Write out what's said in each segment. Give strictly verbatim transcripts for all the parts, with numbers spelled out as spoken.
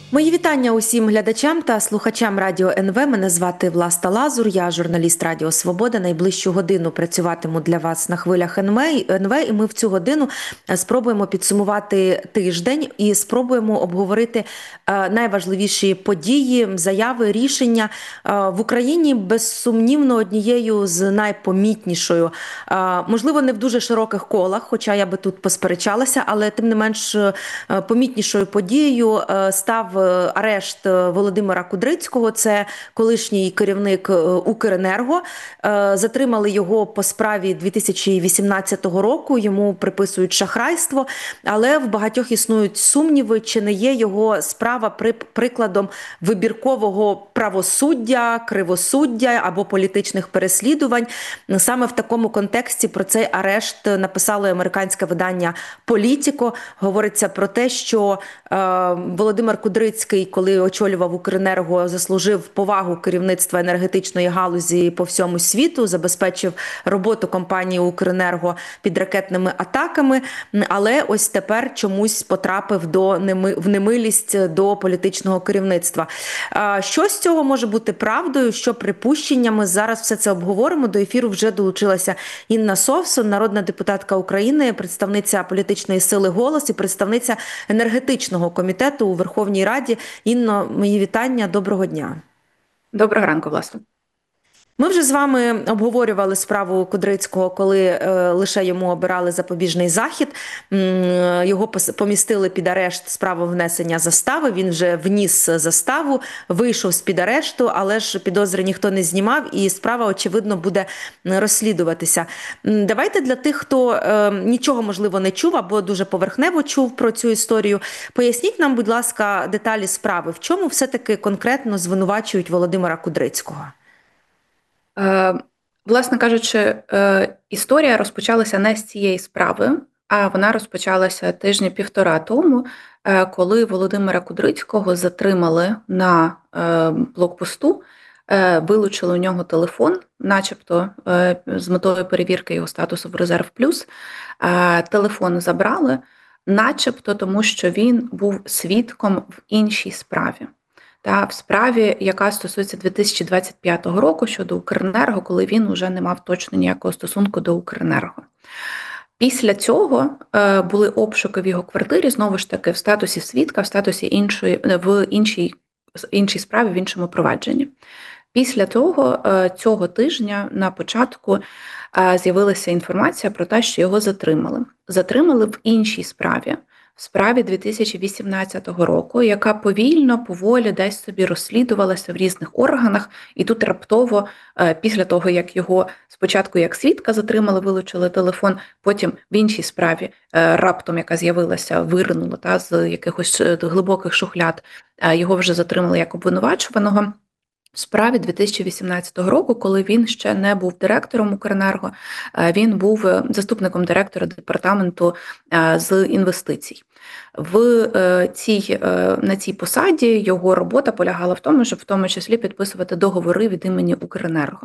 Мої вітання усім глядачам та слухачам Радіо ен ве. Мене звати Власта Лазур, я журналіст Радіо Свобода. Найближчу годину працюватиму для вас на хвилях ен ве, і ми в цю годину спробуємо підсумувати тиждень і спробуємо обговорити найважливіші події, заяви, рішення. В Україні безсумнівно однією з найпомітнішою, можливо, не в дуже широких колах, хоча я би тут посперечалася, але тим не менш помітнішою подією став арешт Володимира Кудрицького, це колишній керівник Укренерго. Затримали його по справі дві тисячі вісімнадцятого року, йому приписують шахрайство, але в багатьох існують сумніви, чи не є його справа прикладом вибіркового правосуддя, кривосуддя або політичних переслідувань. Саме в такому контексті про цей арешт написало американське видання «Політіко». Говориться про те, що е, Володимир Кудрицький, коли очолював Укренерго, заслужив повагу керівництва енергетичної галузі по всьому світу, забезпечив роботу компанії Укренерго під ракетними атаками, але ось тепер чомусь потрапив до неми, в немилість до політичного керівництва. Що з цього може бути правдою, що припущеннями? Зараз все це обговоримо. До ефіру вже долучилася Інна Совсун, народна депутатка України, представниця політичної сили «Голос» і представниця енергетичного комітету у Верховній Раді. Інно, мої вітання, доброго дня. Доброго ранку, власне. Ми вже з вами обговорювали справу Кудрицького, коли е, лише йому обирали запобіжний захід. М, його помістили під арешт з правом внесення застави. Він вже вніс заставу, вийшов з-під арешту, але ж підозри ніхто не знімав, і справа, очевидно, буде розслідуватися. Давайте для тих, хто е, нічого, можливо, не чув або дуже поверхнево чув про цю історію, поясніть нам, будь ласка, деталі справи. В чому все-таки конкретно звинувачують Володимира Кудрицького? Власне кажучи, історія розпочалася не з цієї справи, а вона розпочалася тижня-півтора тому, коли Володимира Кудрицького затримали на блокпосту, вилучили у нього телефон, начебто з метою перевірки його статусу в резерв плюс. Телефон забрали, начебто тому, що він був свідком в іншій справі. Та в справі, яка стосується дві тисячі двадцять п'ятого року щодо Укренерго, коли він уже не мав точно ніякого стосунку до Укренерго. Після цього е, були обшуки в його квартирі, знову ж таки, в статусі свідка, в статусі іншої, в іншій, іншій справі, в іншому провадженні. Після того, е, цього тижня, на початку, е, з'явилася інформація про те, що його затримали. Затримали в іншій справі. В справі дві тисячі вісімнадцятого року, яка повільно, поволі десь собі розслідувалася в різних органах, і тут раптово, після того, як його спочатку як свідка затримали, вилучили телефон, потім в іншій справі раптом, яка з'явилася, виринула та, з якихось глибоких шухляд, його вже затримали як обвинувачуваного. В справі дві тисячі вісімнадцятого року, коли він ще не був директором Укренерго, він був заступником директора департаменту з інвестицій. В цій, на цій посаді його робота полягала в тому, щоб в тому числі підписувати договори від імені Укренерго.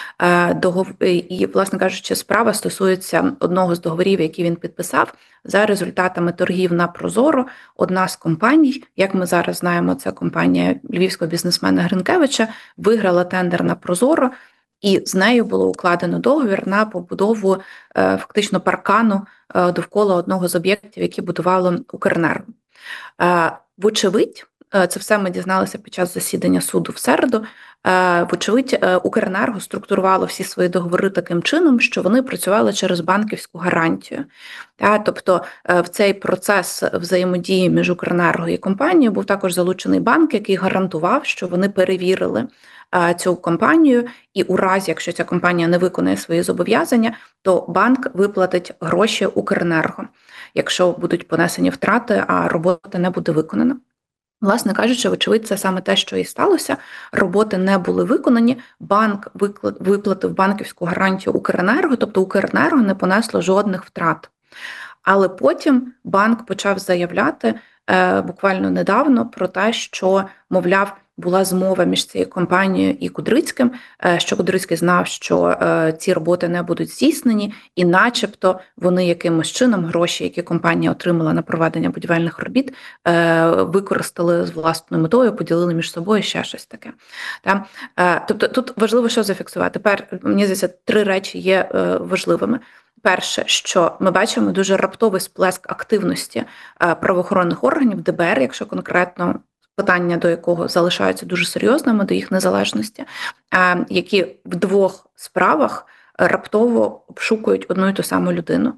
І, власне кажучи, справа стосується одного з договорів, який він підписав. За результатами торгів на Прозоро, одна з компаній, як ми зараз знаємо, це компанія львівського бізнесмена Гринкевича, виграла тендер на Прозоро, і з нею було укладено договір на побудову фактично паркану довкола одного з об'єктів, які будувало Укренерго. Вочевидь, це все ми дізналися під час засідання суду в середу. Вочевидь, Укренерго структурувало всі свої договори таким чином, що вони працювали через банківську гарантію. Тобто в цей процес взаємодії між Укренерго і компанією був також залучений банк, який гарантував, що вони перевірили цю компанію, і у разі, якщо ця компанія не виконує свої зобов'язання, то банк виплатить гроші Укренерго, якщо будуть понесені втрати, а робота не буде виконана. Власне кажучи, вочевидь, це саме те, що і сталося. Роботи не були виконані, банк виплатив банківську гарантію Укренерго, тобто Укренерго не понесло жодних втрат. Але потім банк почав заявляти е, буквально недавно про те, що, мовляв, була змова між цією компанією і Кудрицьким, що Кудрицький знав, що ці роботи не будуть здійснені, і начебто вони якимось чином гроші, які компанія отримала на проведення будівельних робіт, використали з власною метою, поділили між собою, ще щось таке. Тобто тут важливо що зафіксувати. Тепер, мені здається, три речі є важливими. Перше, що ми бачимо дуже раптовий сплеск активності правоохоронних органів, ДБР, якщо конкретно питання до якого залишаються дуже серйозними, до їх незалежності, які в двох справах раптово обшукують одну і ту саму людину.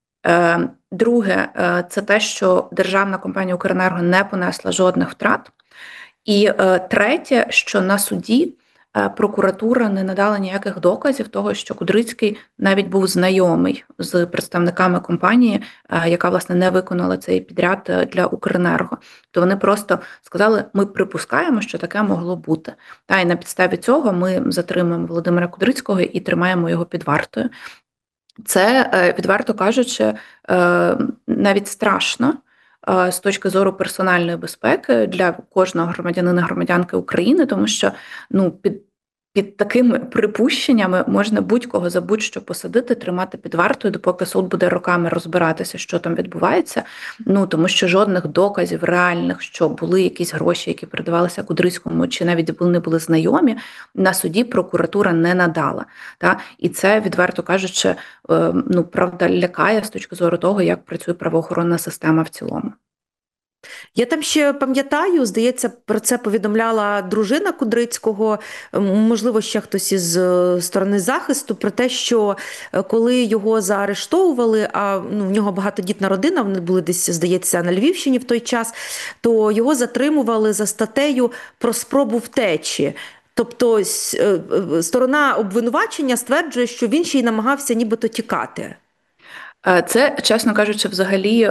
Друге, це те, що державна компанія «Укренерго» не понесла жодних втрат. І третє, що на суді прокуратура не надала ніяких доказів того, що Кудрицький навіть був знайомий з представниками компанії, яка, власне, не виконала цей підряд для «Укренерго». То вони просто сказали, ми припускаємо, що таке могло бути. Та, і на підставі цього ми затримуємо Володимира Кудрицького і тримаємо його під вартою. Це, відверто кажучи, навіть страшно з точки зору персональної безпеки для кожного громадянина, громадянки України, тому що ну, під, під такими припущеннями можна будь-кого за будь-що посадити, тримати під вартою, допоки суд буде роками розбиратися, що там відбувається, ну, тому що жодних доказів реальних, що були якісь гроші, які передавалися Кудрицькому, чи навіть вони були знайомі, на суді прокуратура не надала. Та? І це, відверто кажучи, ну, правда, лякає з точки зору того, як працює правоохоронна система в цілому. Я там ще пам'ятаю, здається, про це повідомляла дружина Кудрицького, можливо, ще хтось із сторони захисту, про те, що коли його заарештовували, а ну, в нього багатодітна родина, вони були десь, здається, на Львівщині в той час, то його затримували за статтею про спробу втечі. Тобто сторона обвинувачення стверджує, що він ще й намагався нібито тікати. Це, чесно кажучи, взагалі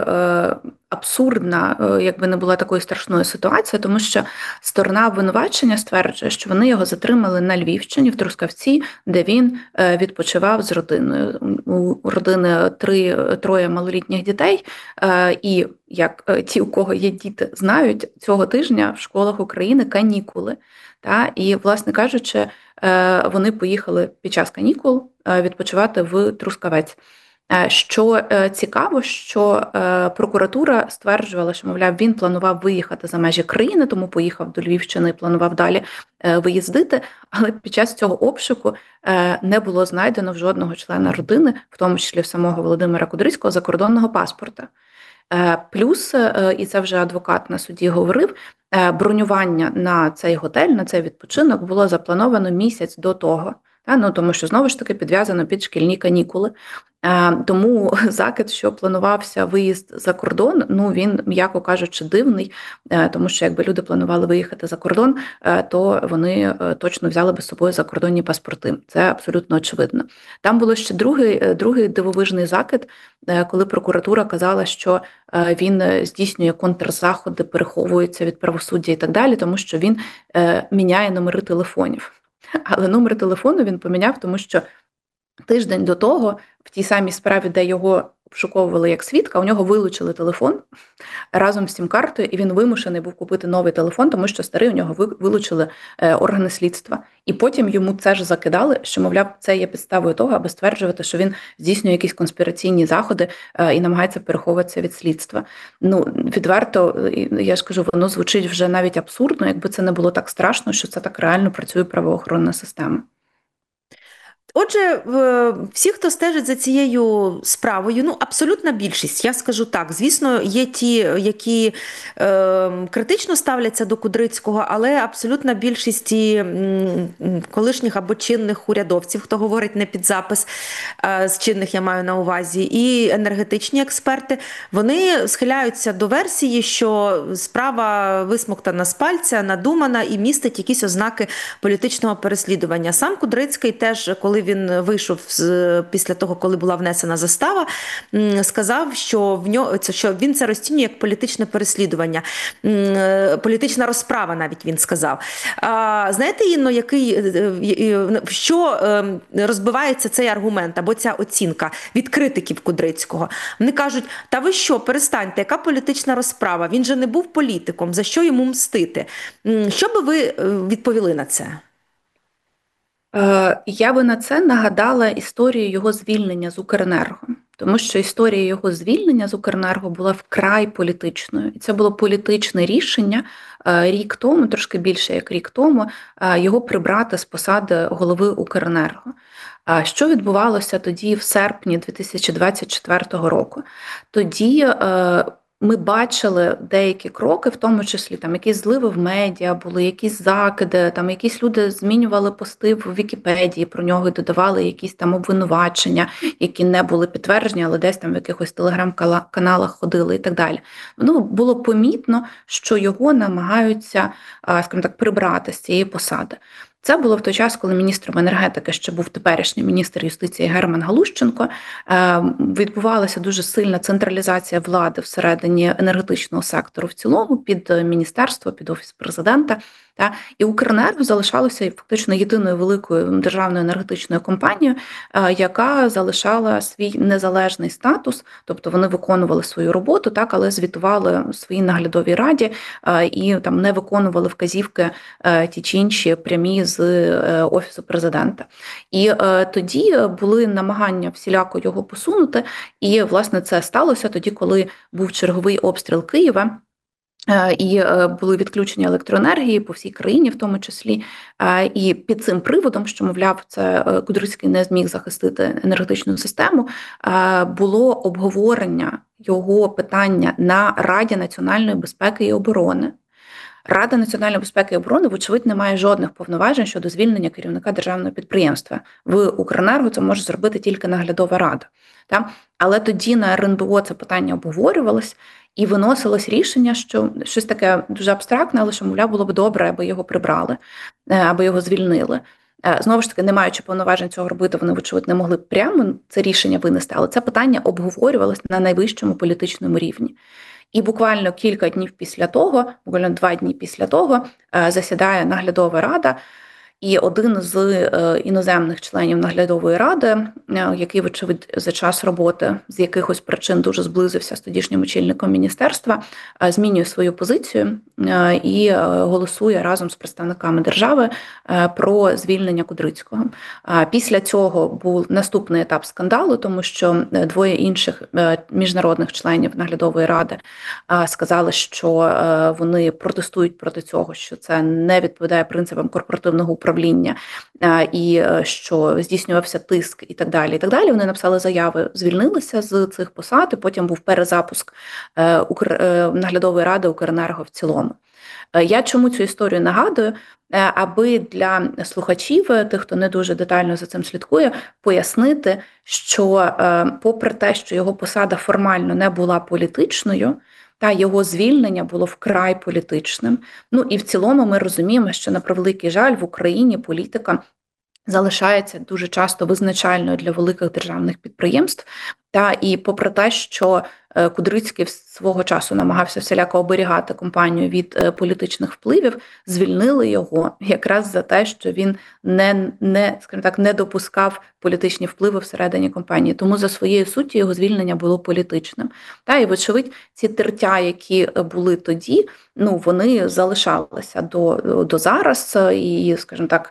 абсурдна, якби не була такої страшної ситуації, тому що сторона обвинувачення стверджує, що вони його затримали на Львівщині, в Трускавці, де він відпочивав з родиною. У родини три, троє малолітніх дітей, і, як ті, у кого є діти, знають, цього тижня в школах України канікули. Та? І, власне кажучи, вони поїхали під час канікул відпочивати в Трускавець. Що цікаво, що прокуратура стверджувала, що, мовляв, він планував виїхати за межі країни, тому поїхав до Львівщини і планував далі виїздити, але під час цього обшуку не було знайдено в жодного члена родини, в тому числі в самого Володимира Кудрицького, закордонного паспорта. Плюс, і це вже адвокат на суді говорив, бронювання на цей готель, на цей відпочинок було заплановано місяць до того. Ну, тому що, знову ж таки, підв'язано під шкільні канікули. Тому закид, що планувався виїзд за кордон, ну, він, м'яко кажучи, дивний, тому що якби люди планували виїхати за кордон, то вони точно взяли би з собою закордонні паспорти. Це абсолютно очевидно. Там було ще другий, другий дивовижний закид, коли прокуратура казала, що він здійснює контрзаходи, переховується від правосуддя і так далі, тому що він міняє номери телефонів. Але номер телефону він поміняв, тому що тиждень до того в тій самій справі, де його обшуковували як свідка, у нього вилучили телефон разом з сім-картою, і він вимушений був купити новий телефон, тому що старий у нього вилучили органи слідства. І потім йому це ж закидали, що, мовляв, це є підставою того, аби стверджувати, що він здійснює якісь конспіраційні заходи і намагається переховуватися від слідства. Ну, відверто, я ж кажу, воно звучить вже навіть абсурдно, якби це не було так страшно, що це так реально працює правоохоронна система. Отже, всі, хто стежить за цією справою, ну, абсолютна більшість, я скажу так, звісно, є ті, які е, критично ставляться до Кудрицького, але абсолютна більшість і м, колишніх або чинних урядовців, хто говорить не під запис, е, з чинних я маю на увазі, і енергетичні експерти, вони схиляються до версії, що справа висмоктана з пальця, надумана і містить якісь ознаки політичного переслідування. Сам Кудрицький теж, коли він вийшов з, після того, коли була внесена застава, сказав, що в нього це що він це розцінює як політичне переслідування, політична розправа, навіть він сказав. А, знаєте, Інно, який що розбивається цей аргумент або ця оцінка від критиків Кудрицького? Вони кажуть: та ви що, перестаньте, яка політична розправа? Він же не був політиком, за що йому мстити? Що би ви відповіли на це? Я би на це нагадала історію його звільнення з Укренерго, тому що історія його звільнення з Укренерго була вкрай політичною. І це було політичне рішення рік тому, трошки більше як рік тому, його прибрати з посади голови Укренерго. Що відбувалося тоді в серпні дві тисячі двадцять четвертого року? Тоді ми бачили деякі кроки, в тому числі там якісь зливи в медіа, були якісь закиди, там якісь люди змінювали пости в Вікіпедії про нього і додавали якісь там обвинувачення, які не були підтверджені, але десь там в якихось телеграм-каналах ходили і так далі. Ну, було помітно, що його намагаються, скажімо так, прибрати з цієї посади. Це було в той час, коли міністром енергетики ще був теперішній міністр юстиції Герман Галущенко. Відбувалася дуже сильна централізація влади всередині енергетичного сектору в цілому, під міністерство, під Офіс президента. Та і Укренерго залишалося фактично єдиною великою державною енергетичною компанією, яка залишала свій незалежний статус, тобто вони виконували свою роботу, так, але звітували своїй наглядовій раді і там не виконували вказівки ті чи інші прямі з Офісу президента. І тоді були намагання всіляко його посунути, і власне це сталося тоді, коли був черговий обстріл Києва. І були відключення електроенергії по всій країні, в тому числі. І під цим приводом, що, мовляв, це Кудрицький не зміг захистити енергетичну систему, було обговорення його питання на Раді національної безпеки і оборони. Рада національної безпеки і оборони, вочевидь, не має жодних повноважень щодо звільнення керівника державного підприємства. В Укренерго це може зробити тільки наглядова рада. Так? Але тоді на РНБО це питання обговорювалось, і виносилось рішення, що щось таке дуже абстрактне, але що, мовляв, було б добре, аби його прибрали, аби його звільнили. Знову ж таки, не маючи повноважень цього робити, вони, вочевидь, не могли б прямо це рішення винести, але це питання обговорювалось на найвищому політичному рівні. І буквально кілька днів після того, буквально два дні після того, засідає наглядова рада, і один з іноземних членів наглядової ради, який, вочевидь, за час роботи з якихось причин дуже зблизився з тодішнім очільником міністерства, змінює свою позицію і голосує разом з представниками держави про звільнення Кудрицького. Після цього був наступний етап скандалу, тому що двоє інших міжнародних членів наглядової ради сказали, що вони протестують проти цього, що це не відповідає принципам корпоративного управління і що здійснювався тиск і так далі. І так далі. Вони написали заяви, звільнилися з цих посад, і потім був перезапуск наглядової ради Укренерго в цілому. Я чому цю історію нагадую? Аби для слухачів, тих, хто не дуже детально за цим слідкує, пояснити, що попри те, що його посада формально не була політичною, та його звільнення було вкрай політичним. Ну і в цілому ми розуміємо, що, на превеликий жаль, в Україні політика залишається дуже часто визначальною для великих державних підприємств. Та і попри те, що Кудрицький свого часу намагався всіляко оберігати компанію від політичних впливів, звільнили його якраз за те, що він не, не, скажімо так, не допускав політичні впливи всередині компанії. Тому за своєю суттю його звільнення було політичним. Та і, вочевидь, ці тертя, які були тоді, ну, вони залишалися до, до зараз. І, скажімо так,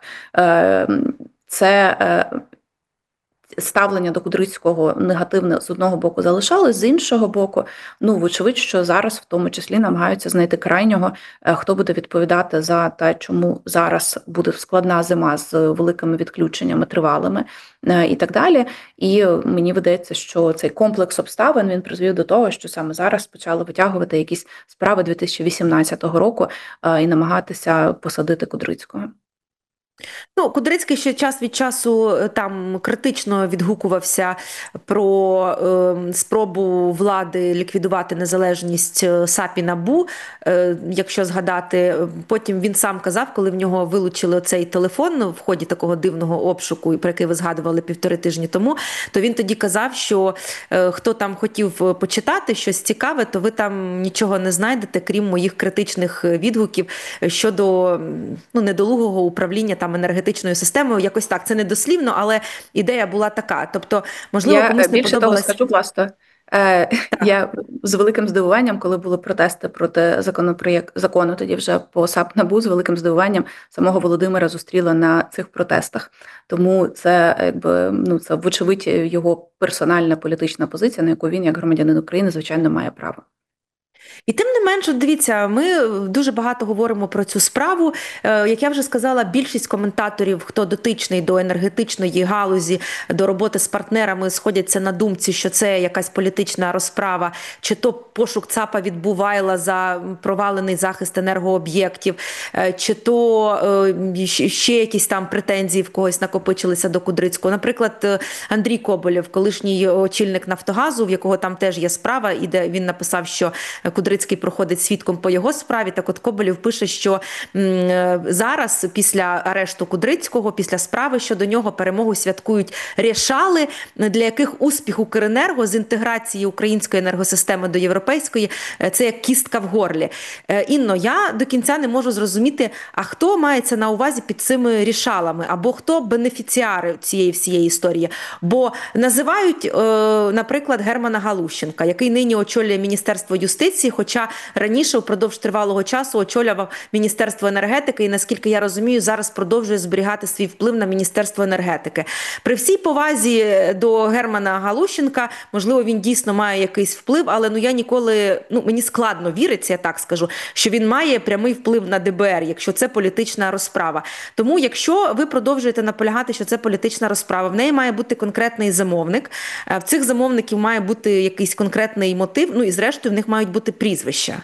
це ставлення до Кудрицького негативне з одного боку залишалось, з іншого боку, ну, вочевидь, що зараз в тому числі намагаються знайти крайнього, хто буде відповідати за те, чому зараз буде складна зима з великими відключеннями тривалими і так далі. І мені видається, що цей комплекс обставин, він призвів до того, що саме зараз почали витягувати якісь справи дві тисячі вісімнадцятого року і намагатися посадити Кудрицького. Ну, Кудрицький ще час від часу е, там критично відгукувався про е, спробу влади ліквідувати незалежність е, САП і НАБУ. Е, якщо згадати, потім він сам казав, коли в нього вилучили цей телефон в ході такого дивного обшуку, про який ви згадували півтори тижні тому, то він тоді казав, що е, хто там хотів почитати щось цікаве, то ви там нічого не знайдете, крім моїх критичних відгуків щодо ну, недолугого управління там енергетичною системою. Якось так, це не дослівно, але ідея була така. Тобто, можливо, Я е, комусь не більше того подобалась. скажу, власне. Е, Так. я з великим здивуванням, коли були протести проти законопроєкт закону, тоді вже по САП НАБУ, з великим здивуванням самого Володимира зустріла на цих протестах. Тому це якби ну це вочевидь його персональна політична позиція, на яку він, як громадянин України, звичайно, має право. І тим не менше, дивіться, ми дуже багато говоримо про цю справу. Е, Як я вже сказала, більшість коментаторів, хто дотичний до енергетичної галузі, до роботи з партнерами, сходяться на думці, що це якась політична розправа, чи то пошук ЦАПа від Бувайла за провалений захист енергооб'єктів, е, чи то е, ще якісь там претензії в когось накопичилися до Кудрицького. Наприклад, е, Андрій Коболєв, колишній очільник Нафтогазу, в якого там теж є справа, і де він написав, що Кудрицький проходить свідком по його справі. Так от Коболєв пише, що м, зараз, після арешту Кудрицького, після справи щодо нього перемогу святкують рішали, для яких успіх Укренерго з інтеграції української енергосистеми до європейської – це як кістка в горлі. Інно, я до кінця не можу зрозуміти, а хто мається на увазі під цими рішалами, або хто бенефіціари цієї всієї історії. Бо називають, наприклад, Германа Галущенка, який нині очолює Міністерство юстиції, хоча раніше упродовж тривалого часу очолював Міністерство енергетики і, наскільки я розумію, зараз продовжує зберігати свій вплив на Міністерство енергетики. При всій повазі до Германа Галущенка, можливо, він дійсно має якийсь вплив, але ну я ніколи, ну мені складно віриться, я так скажу, що він має прямий вплив на ДБР, якщо це політична розправа. Тому, якщо ви продовжуєте наполягати, що це політична розправа, в неї має бути конкретний замовник, в цих замовників має бути якийсь конкретний мотив, ну і зрештою в них мають бути прізвища.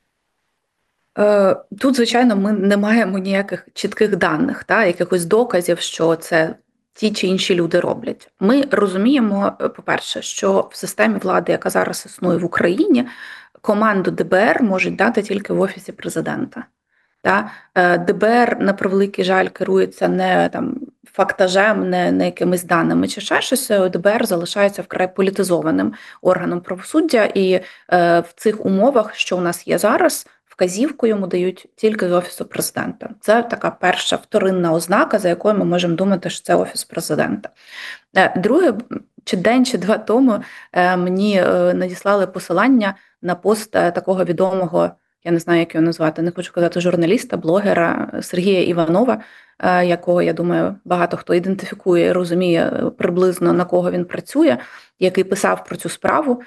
Е, Тут, звичайно, ми не маємо ніяких чітких даних, та, якихось доказів, що це ті чи інші люди роблять. Ми розуміємо, по-перше, що в системі влади, яка зараз існує в Україні, команду ДБР можуть дати тільки в Офісі президента. Та? ДБР, на превеликий жаль, керується не там фактажем, не, не якимись даними чи ще щось. ДБР залишається вкрай політизованим органом правосуддя, і е, в цих умовах, що у нас є зараз, вказівку йому дають тільки з Офісу президента. Це така перша вторинна ознака, за якою ми можемо думати, що це Офіс президента. Друге, чи день, чи два тому мені надіслали посилання на пост такого відомого, я не знаю, як його назвати, не хочу казати журналіста, блогера Сергія Іванова, якого, я думаю, багато хто ідентифікує і розуміє приблизно, на кого він працює, який писав про цю справу,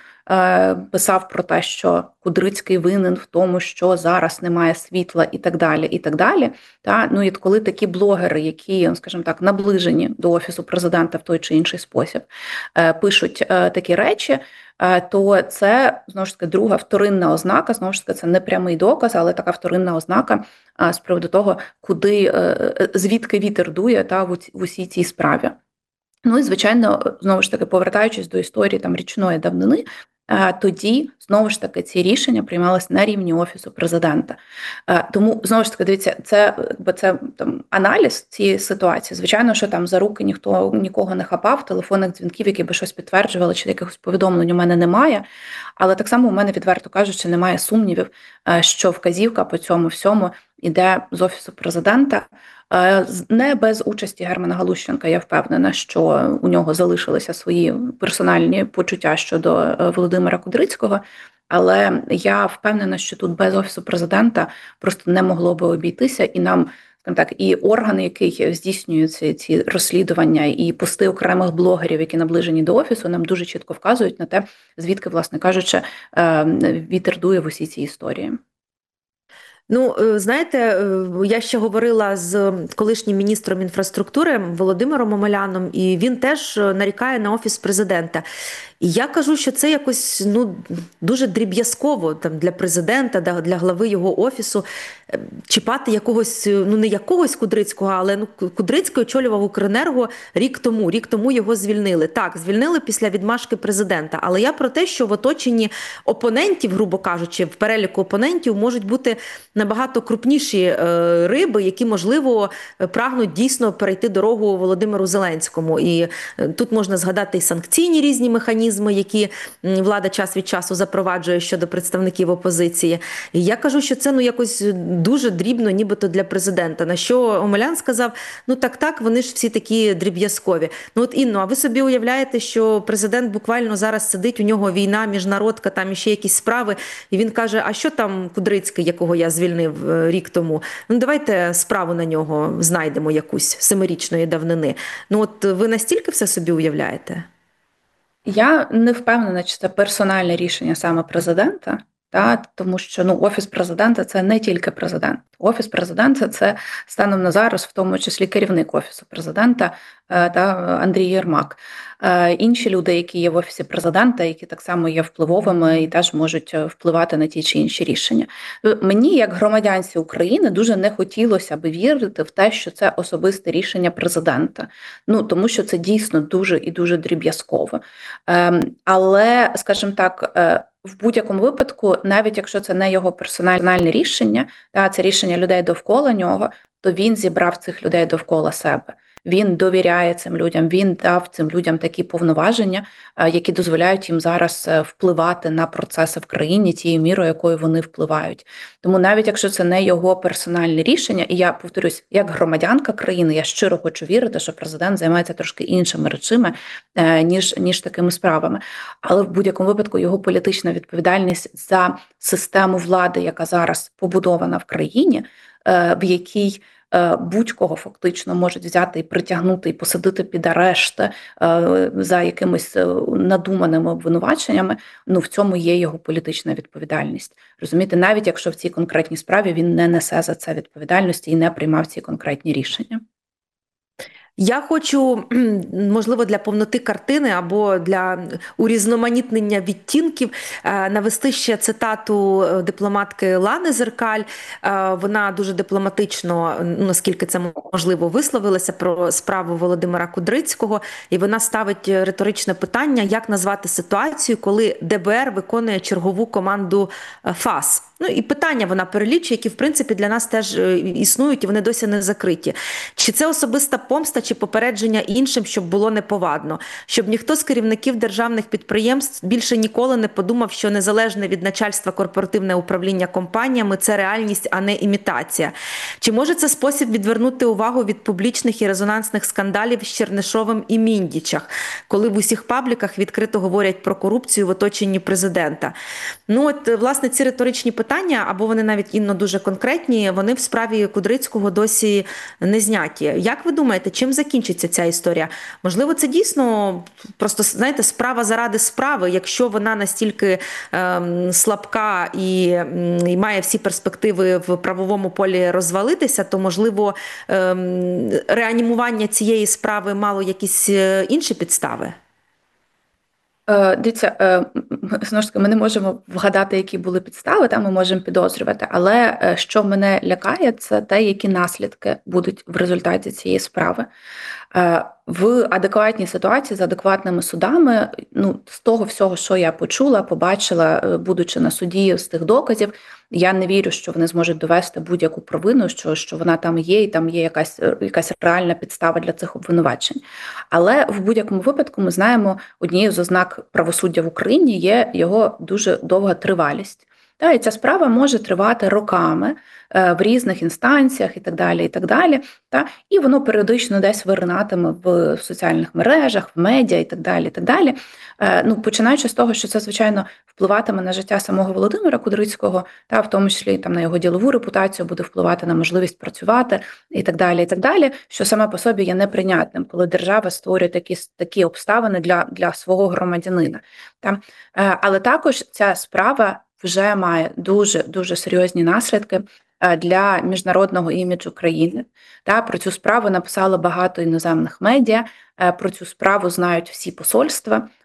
писав про те, що Кудрицький винен в тому, що зараз немає світла і так далі, і так далі. Та? Ну, і коли такі блогери, які, скажімо так, наближені до Офісу президента в той чи інший спосіб, пишуть такі речі, то це, знову ж таки, друга вторинна ознака, знову ж таки, це не прямий доказ, але така вторинна ознака з приводу того, куди, звідки вітер дує та, в усій цій справі. Ну і, звичайно, знову ж таки, повертаючись до історії там річної давнини, тоді, знову ж таки, ці рішення приймалися на рівні Офісу президента. Тому, знову ж таки, дивіться, це, це там, аналіз цієї ситуації. Звичайно, що там за руки ніхто нікого не хапав, телефонних дзвінків, які би щось підтверджували, чи якихось повідомлень у мене немає. Але так само у мене, відверто кажучи, немає сумнівів, що вказівка по цьому всьому іде з Офісу президента. Не без участі Германа Галущенка, я впевнена, що у нього залишилися свої персональні почуття щодо Володимира Кудрицького, але я впевнена, що тут без Офісу президента просто не могло би обійтися, і нам, скажімо так, і органи, який здійснює ці, ці розслідування, і пости окремих блогерів, які наближені до Офісу, нам дуже чітко вказують на те, звідки, власне кажучи, вітер дує в усій цій історії. Ну, знаєте, я ще говорила з колишнім міністром інфраструктури Володимиром Омеляном, і він теж нарікає на Офіс президента. І я кажу, що це якось ну, дуже дріб'язково там, для президента, для глави його офісу чіпати якогось, ну не якогось Кудрицького, але ну, Кудрицький очолював Укренерго рік тому. Рік тому його звільнили. Так, звільнили після відмашки президента. Але я про те, що в оточенні опонентів, грубо кажучи, в переліку опонентів можуть бути набагато крупніші е, риби, які, можливо, прагнуть дійсно перейти дорогу Володимиру Зеленському. І е, тут можна згадати і санкційні різні механізми, які влада час від часу запроваджує щодо представників опозиції. І я кажу, що це ну якось дуже дрібно, нібито для президента. На що Омелян сказав, ну так-так, вони ж всі такі дріб'язкові. Ну от, Інно, а ви собі уявляєте, що президент буквально зараз сидить, у нього війна, міжнародка, там іще якісь справи, і він каже, а що там Кудрицький, якого я звільнив рік тому? Ну давайте справу на нього знайдемо якусь семирічної давнини. Ну от ви настільки все собі уявляєте? Я не впевнена, чи це персональне рішення саме президента, та, тому що ну, Офіс президента – це не тільки президент. Офіс президента – це станом на зараз, в тому числі керівник Офісу президента та Андрій Єрмак. Інші люди, які є в Офісі президента, які так само є впливовими і теж можуть впливати на ті чи інші рішення. Мені, як громадянці України, дуже не хотілося би вірити в те, що це особисте рішення президента. Ну, тому що це дійсно дуже і дуже дріб'язково. Але, скажімо так, в будь-якому випадку, навіть якщо це не його персональне рішення, та це рішення людей довкола нього, то він зібрав цих людей довкола себе. Він довіряє цим людям, він дав цим людям такі повноваження, які дозволяють їм зараз впливати на процеси в країні тією мірою, якою вони впливають. Тому навіть якщо це не його персональне рішення, і я повторюсь, як громадянка країни, я щиро хочу вірити, що президент займається трошки іншими речами, ніж, ніж такими справами. Але в будь-якому випадку його політична відповідальність за систему влади, яка зараз побудована в країні, в якій будь-кого фактично можуть взяти і притягнути, і посадити під арешт за якимись надуманими обвинуваченнями, ну в цьому є його політична відповідальність. Розумієте, навіть якщо в цій конкретній справі він не несе за це відповідальності і не приймав ці конкретні рішення. Я хочу, можливо, для повноти картини або для урізноманітнення відтінків навести ще цитату дипломатки Лани Зеркаль. Вона дуже дипломатично, наскільки це можливо, висловилася про справу Володимира Кудрицького, і вона ставить риторичне питання, як назвати ситуацію, коли ДБР виконує чергову команду ФАС. Ну і питання вона перелічує, які, в принципі, для нас теж існують, і вони досі не закриті. Чи це особиста помста, чи попередження іншим, щоб було неповадно? Щоб ніхто з керівників державних підприємств більше ніколи не подумав, що незалежне від начальства корпоративне управління компаніями – це реальність, а не імітація? Чи може це спосіб відвернути увагу від публічних і резонансних скандалів з Чернишовим і Міндічах, коли в усіх пабліках відкрито говорять про корупцію в оточенні президента? Ну от, власне, ці риторичні питання Питання, або вони навіть інно дуже конкретні, вони в справі Кудрицького досі не зняті. Як ви думаєте, чим закінчиться ця історія? Можливо, це дійсно просто, знаєте, справа заради справи, якщо вона настільки ем, слабка і, і має всі перспективи в правовому полі розвалитися, то, можливо, ем, реанімування цієї справи мало якісь інші підстави? Дивіться, знову ж таки, ми не можемо вгадати, які були підстави, там ми можемо підозрювати, але що мене лякає, це те, які наслідки будуть в результаті цієї справи. В адекватній ситуації з адекватними судами, ну, з того всього, що я почула, побачила, будучи на суді, з тих доказів, я не вірю, що вони зможуть довести будь-яку провину, що, що вона там є, і там є якась, якась реальна підстава для цих обвинувачень. Але в будь-якому випадку ми знаємо, однією з ознак правосуддя в Україні є його дуже довга тривалість. Та, і ця справа може тривати роками е, в різних інстанціях і так далі, і так далі. Та, і воно періодично десь виринатиме в соціальних мережах, в медіа і так далі, і так далі. Е, ну, починаючи з того, що це, звичайно, впливатиме на життя самого Володимира Кудрицького, та, в тому числі там, на його ділову репутацію, буде впливати на можливість працювати і так далі, і так далі, що саме по собі є неприйнятним, коли держава створює такі, такі обставини для, для свого громадянина. Та. Е, але також ця справа вже має дуже-дуже серйозні наслідки для міжнародного іміджу країни. Та, про цю справу написало багато іноземних медіа, про цю справу знають всі посольства,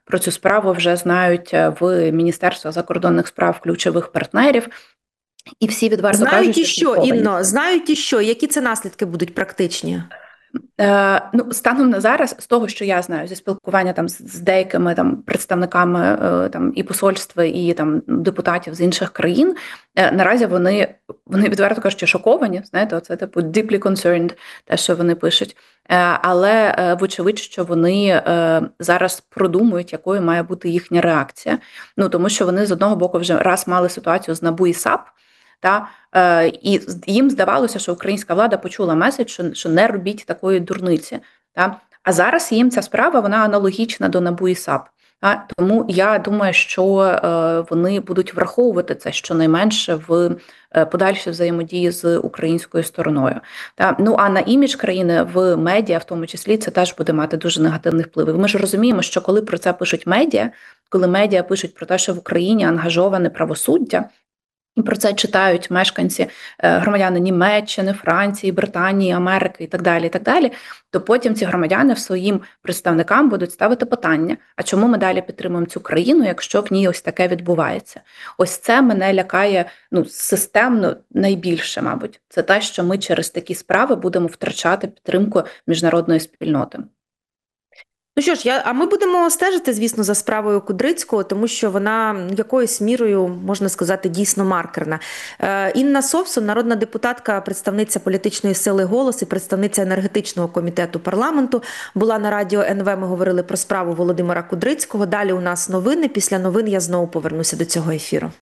про цю справу вже знають в Міністерстві закордонних справ ключових партнерів. І всі відверто Знають кажуть, і що що, шоковані Інно, цим. знають і що, які це наслідки будуть практичні? Е, ну, станом на зараз, з того, що я знаю, зі спілкування там з, з деякими там представниками е, там і посольства, і там депутатів з інших країн, е, наразі вони вони відверто кажуть, що шоковані. Знаєте, це типу deeply concerned, те, що вони пишуть. Е, але е, вочевидь, що вони е, зараз продумують, якою має бути їхня реакція. Ну тому що вони з одного боку вже раз мали ситуацію з НАБУ і САП. Та е, і їм здавалося, що українська влада почула меседж, що, що не робіть такої дурниці. Та а зараз їм ця справа вона аналогічна до НАБУ і САП. Та тому я думаю, що е, вони будуть враховувати це щонайменше в е, подальшій взаємодії з українською стороною. Та ну а на імідж країни в медіа, в тому числі, це теж буде мати дуже негативний вплив. Ми ж розуміємо, що коли про це пишуть медіа, коли медіа пишуть про те, що в Україні ангажоване правосуддя. І про це читають мешканці, громадяни Німеччини, Франції, Британії, Америки і так далі, і так далі, то потім ці громадяни своїм представникам будуть ставити питання, а чому ми далі підтримуємо цю країну, якщо в ній ось таке відбувається? Ось це мене лякає ну, системно найбільше, мабуть. Це те, що ми через такі справи будемо втрачати підтримку міжнародної спільноти. Ну що ж, я, а ми будемо стежити, звісно, за справою Кудрицького, тому що вона якоюсь мірою, можна сказати, дійсно маркерна. Е, Інна Совсун, народна депутатка, представниця політичної сили «Голос» і представниця енергетичного комітету парламенту, була на радіо ен ве, ми говорили про справу Володимира Кудрицького. Далі у нас новини, після новин я знову повернуся до цього ефіру.